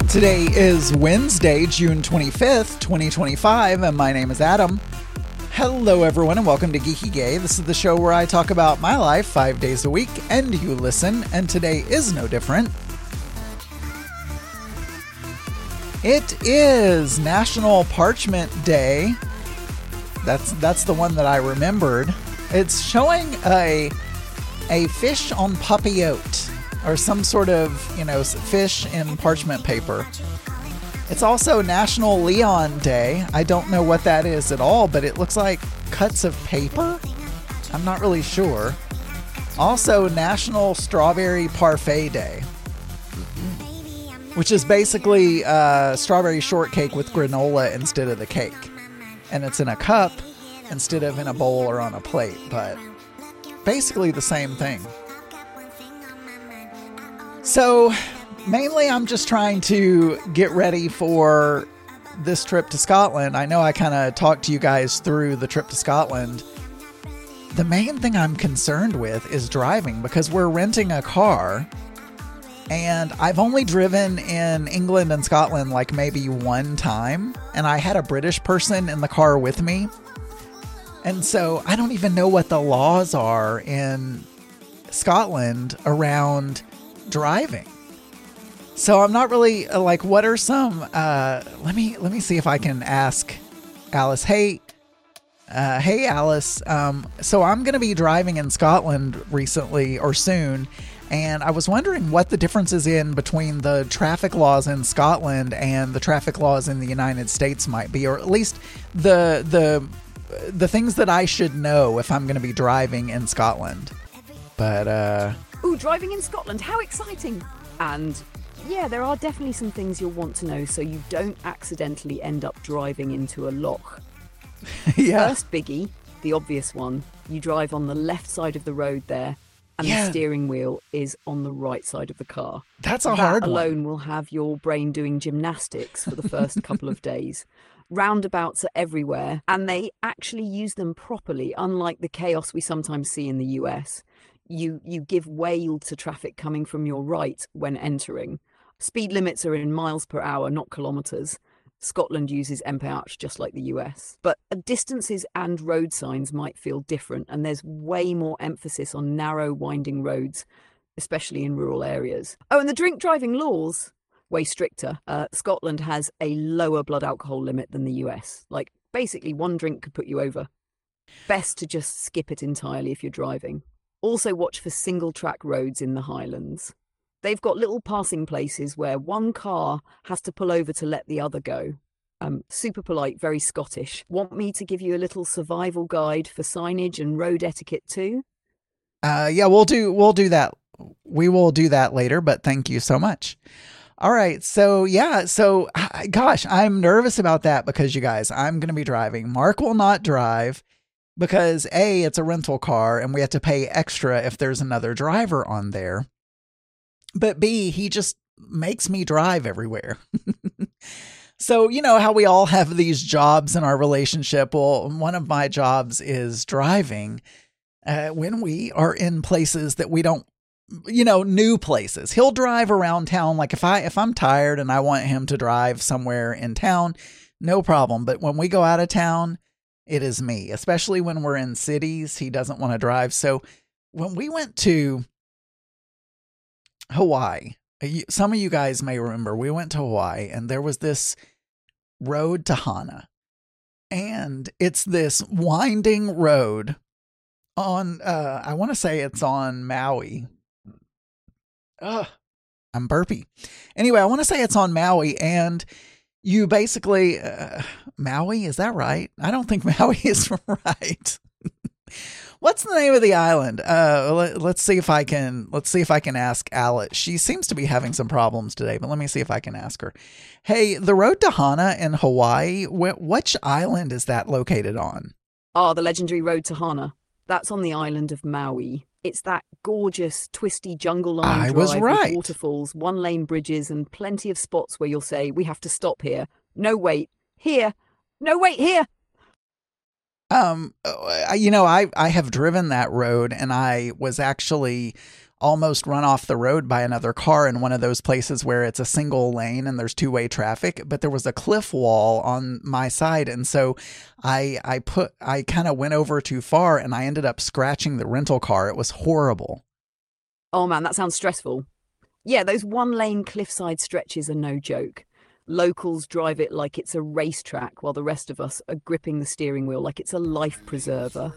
Today is Wednesday, June 25th, 2025, and my name is Adam. Hello, everyone, and welcome to Geeky Gay. This is the show where I talk about my life 5 days a week, and you listen, and today is no different. It is National Parchment Day. That's the one that I remembered. It's showing a fish on puppy oat, or some sort of, fish in parchment paper. It's also National Leon Day. I don't know what that is at all, but it looks like cuts of paper. I'm not really sure. Also, National Strawberry Parfait Day, which is basically strawberry shortcake with granola instead of the cake. And it's in a cup instead of in a bowl or on a plate, but basically the same thing. So, mainly I'm just trying to get ready for this trip to Scotland. I know I kind of talked to you guys through the trip to Scotland. The main thing I'm concerned with is driving, because we're renting a car, and I've only driven in England and Scotland like maybe one time, and I had a British person in the car with me. And so I don't even know what the laws are in Scotland around driving. So I'm not really what are some let me see if I can ask Alice. Hey Alice, so I'm going to be driving in Scotland recently or soon, and I was wondering what the difference is in between the traffic laws in Scotland and the traffic laws in the United States might be, or at least the things that I should know if I'm going to be driving in Scotland. But Ooh, driving in Scotland, how exciting! And yeah, there are definitely some things you'll want to know so you don't accidentally end up driving into a loch. Yeah. First biggie, the obvious one, you drive on the left side of the road there, and the steering wheel is on the right side of the car. That's a hard one. That alone will have your brain doing gymnastics for the first couple of days. Roundabouts are everywhere, and they actually use them properly, unlike the chaos we sometimes see in the US. You give way to traffic coming from your right when entering. Speed limits are in miles per hour, not kilometres. Scotland uses mph just like the US. But distances and road signs might feel different, and there's way more emphasis on narrow, winding roads, especially in rural areas. Oh, and the drink driving laws, way stricter. Scotland has a lower blood alcohol limit than the US. Like, basically, one drink could put you over. Best to just skip it entirely if you're driving. Also watch for single-track roads in the Highlands. They've got little passing places where one car has to pull over to let the other go. Super polite, very Scottish. Want me to give you a little survival guide for signage and road etiquette too? Yeah, we'll do that. We will do that later, but thank you so much. All right. So, gosh, I'm nervous about that because, you guys, I'm going to be driving. Mark will not drive because A, it's a rental car and we have to pay extra if there's another driver on there. But B, he just makes me drive everywhere. So, you know how we all have these jobs in our relationship. Well, one of my jobs is driving when we are in places that we don't, new places. He'll drive around town. Like if I'm tired and I want him to drive somewhere in town, no problem. But when we go out of town, it is me, especially when we're in cities. He doesn't want to drive. So when we went to Hawaii, some of you guys may remember we went to Hawaii and there was this road to Hana, and it's this winding road on, I want to say it's on Maui. I'm burpy. Anyway, I want to say it's on Maui, and you basically, Maui, is that right? I don't think Maui is right. What's the name of the island? Let's see if I can ask Alice. She seems to be having some problems today, but let me see if I can ask her. Hey, the road to Hana in Hawaii, which island is that located on? Oh, the legendary road to Hana. That's on the island of Maui. It's that gorgeous, twisty jungle line drive was right. With waterfalls, one-lane bridges, and plenty of spots where you'll say, we have to stop here. No, wait, here. No, wait, here. I have driven that road, and I was actually almost run off the road by another car in one of those places where it's a single lane and there's two-way traffic, but there was a cliff wall on my side. And so I kind of went over too far and I ended up scratching the rental car. It was horrible. Oh man, that sounds stressful. Yeah, those one-lane cliffside stretches are no joke. Locals drive it like it's a racetrack while the rest of us are gripping the steering wheel like it's a life preserver.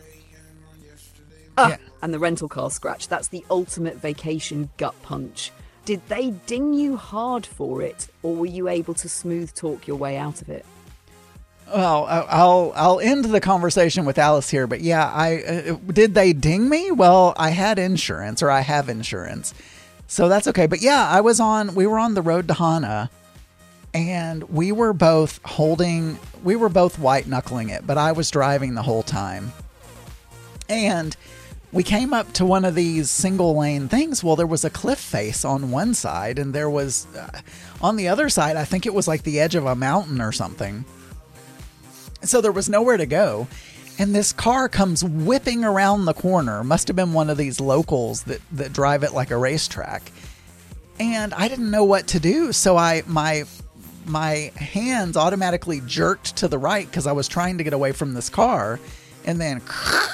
Yeah. And the rental car scratch, that's the ultimate vacation gut punch. Did they ding you hard for it, or were you able to smooth talk your way out of it? Well, I'll end the conversation with Alice here, but yeah, did they ding me? Well, I had insurance, or I have insurance, so that's okay. But yeah, we were on the road to Hana, and we were both white knuckling it, but I was driving the whole time. And we came up to one of these single lane things. Well, there was a cliff face on one side, and there was on the other side, I think it was like the edge of a mountain or something. So there was nowhere to go. And this car comes whipping around the corner. Must have been one of these locals that drive it like a racetrack. And I didn't know what to do. So my hands automatically jerked to the right because I was trying to get away from this car. And then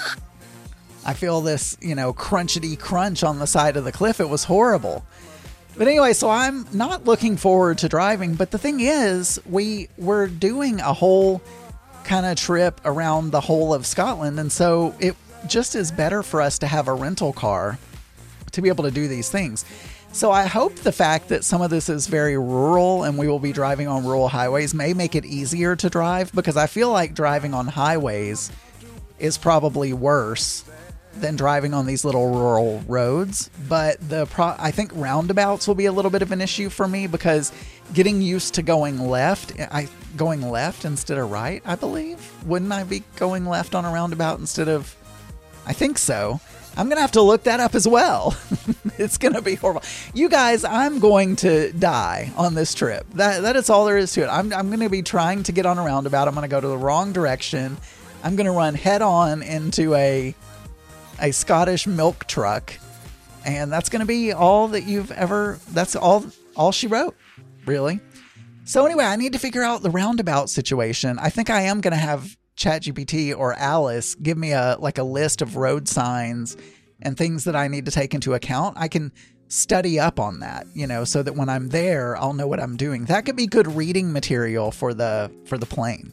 I feel this, crunchety crunch on the side of the cliff. It was horrible. But anyway, so I'm not looking forward to driving. But the thing is, we were doing a whole kind of trip around the whole of Scotland. And so it just is better for us to have a rental car to be able to do these things. So I hope the fact that some of this is very rural and we will be driving on rural highways may make it easier to drive, because I feel like driving on highways is probably worse than driving on these little rural roads. But I think roundabouts will be a little bit of an issue for me, because getting used to going left instead of right, I believe. Wouldn't I be going left on a roundabout instead of... I think so. I'm going to have to look that up as well. It's going to be horrible. You guys, I'm going to die on this trip. That is all there is to it. I'm going to be trying to get on a roundabout. I'm going to go to the wrong direction. I'm going to run head on into a Scottish milk truck. And that's going to be all that you've ever... That's all she wrote, really. So anyway, I need to figure out the roundabout situation. I think I am going to have ChatGPT or Alice give me a list of road signs and things that I need to take into account. I can study up on that, so that when I'm there, I'll know what I'm doing. That could be good reading material for the plane.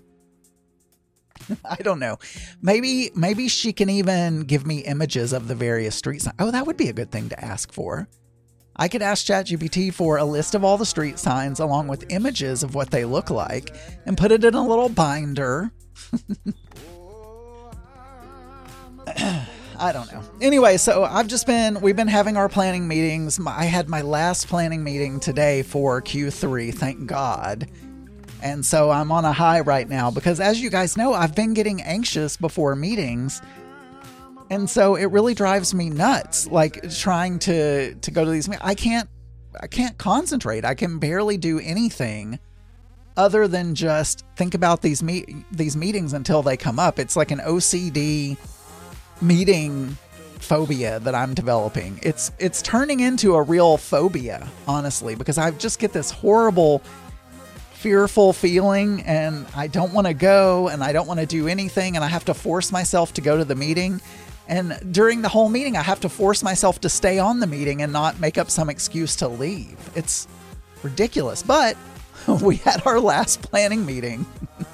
I don't know. Maybe she can even give me images of the various street signs. Oh, that would be a good thing to ask for. I could ask ChatGPT for a list of all the street signs along with images of what they look like and put it in a little binder. I don't know. Anyway, so we've been having our planning meetings. I had my last planning meeting today for Q3, thank God. And so I'm on a high right now because, as you guys know, I've been getting anxious before meetings. And so it really drives me nuts, like trying to go to these meetings. I can't concentrate. I can barely do anything other than just think about these meetings until they come up. It's like an OCD meeting phobia that I'm developing. It's turning into a real phobia, honestly, because I just get this horrible, fearful feeling, and I don't want to go, and I don't want to do anything, and I have to force myself to go to the meeting. And during the whole meeting, I have to force myself to stay on the meeting and not make up some excuse to leave. It's ridiculous, but we had our last planning meeting.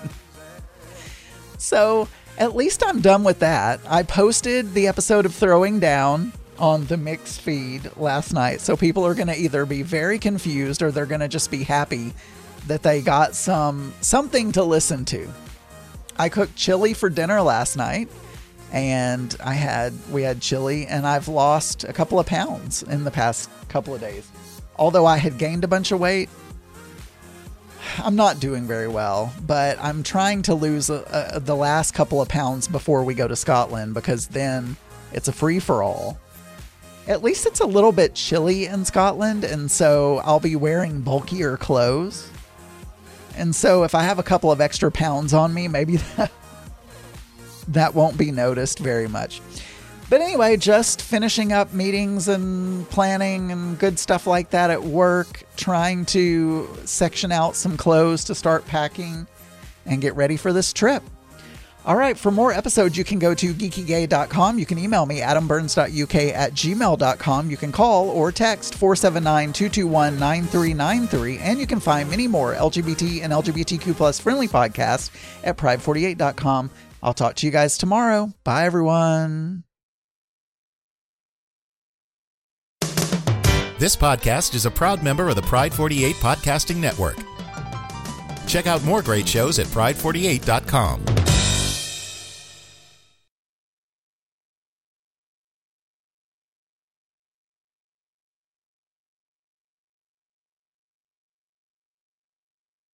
So at least I'm done with that. I posted the episode of Throwing Down on the Mix feed last night. So people are going to either be very confused or they're going to just be happy that they got something to listen to. I cooked chili for dinner last night, and we had chili, and I've lost a couple of pounds in the past couple of days. Although I had gained a bunch of weight, I'm not doing very well, but I'm trying to lose the last couple of pounds before we go to Scotland, because then it's a free-for-all. At least it's a little bit chilly in Scotland, and so I'll be wearing bulkier clothes. And so if I have a couple of extra pounds on me, maybe that won't be noticed very much. But anyway, just finishing up meetings and planning and good stuff like that at work, trying to section out some clothes to start packing and get ready for this trip. All right, for more episodes, you can go to geekygay.com. You can email me, adamburns.uk@gmail.com. You can call or text 479-221-9393. And you can find many more LGBT and LGBTQ plus friendly podcasts at pride48.com. I'll talk to you guys tomorrow. Bye, everyone. This podcast is a proud member of the Pride 48 Podcasting Network. Check out more great shows at pride48.com.